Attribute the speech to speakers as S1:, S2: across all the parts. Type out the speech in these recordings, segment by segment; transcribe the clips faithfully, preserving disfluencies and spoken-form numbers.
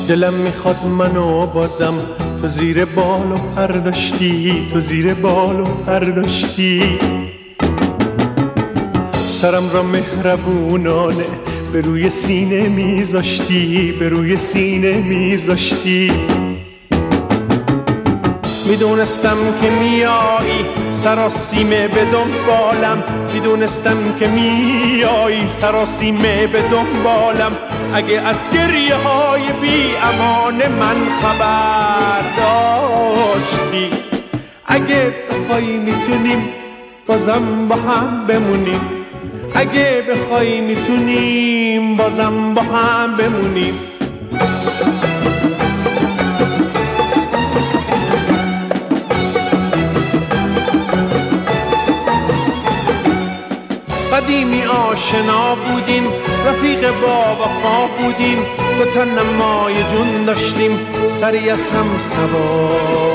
S1: دلم میخواد منو بازم تو زیر بال و پر داشتی، تو زیر بال و پر داشتی. سرم را مهربونانه به روی سینه میذاشتی، به روی سینه میذاشتی. میدونستم که میایی سراسیمه به دنبالم، میدونستم که میایی سراسیمه به دنبالم. اگه از گریه های بی امان من خبر داشتی، اگه بخوای میتونیم بازم با هم بمونیم، اگه بخوای میتونیم بازم با هم بمونیم. قدیمی آشنا بودیم، رفیق با وفا بودیم، دو تا نمای جون داشتیم، سری از هم سوا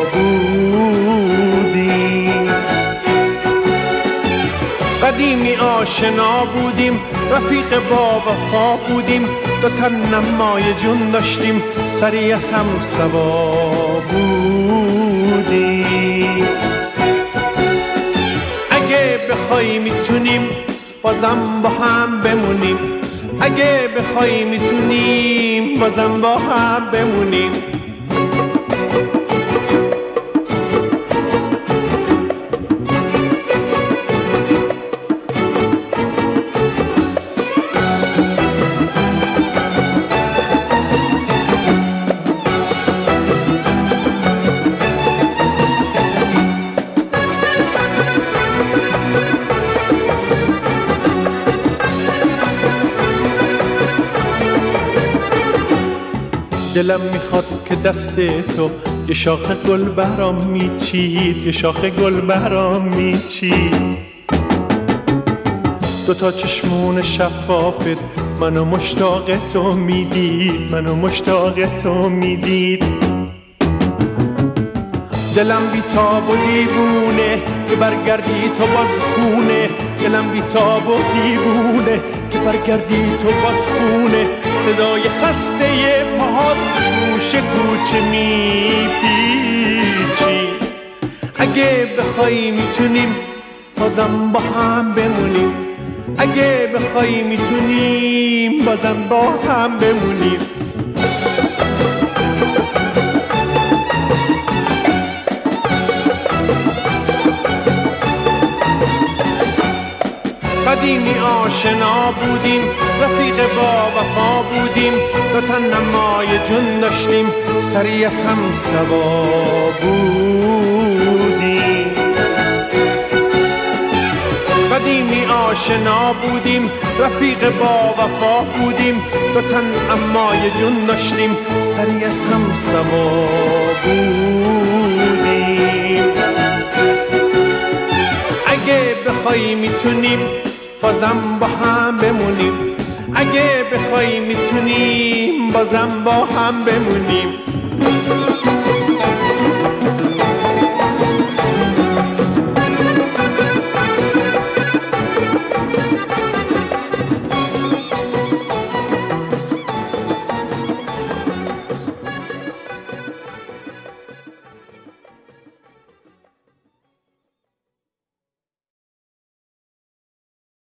S1: بودیم. قدیمی آشنا بودیم، رفیق با وفا بودیم، دو تا نمای جون داشتیم، سری از هم سوا بودیم. اگه بخوای میتونیم بازم با هم بمونیم، اگه بخوای میتونیم بازم با هم بمونیم. دلم میخواد که دست تو یه شاخ گل برام میچید، یه شاخ گل برام میچید. دو تا چشمون شفافت منو مشتاق تو میدید، منو مشتاق تو میدید. دلم بیتاب و دیوونه که برگردی تو باز خونه، دلم بیتاب و دیوونه که برگردی تو باز خونه. صدای خسته پاهات گوش کوچه میپیچی. اگه بخوای میتونیم بازم با هم بمونیم، اگه بخوای میتونیم بازم با هم بمونیم. قدیمی آشنا بودیم، رفیق با وفا بودیم، دو تا نمای جون داشتیم، سری از هم سوا بودیم. قدیمی آشنا بودیم، رفیق با وفا بودیم، دو تا نمای جون داشتیم، سری از هم سوا بودیم. اگه بخوای میتونیم بازم با هم بمونیم، اگه بخوای میتونیم بازم با هم بمونیم.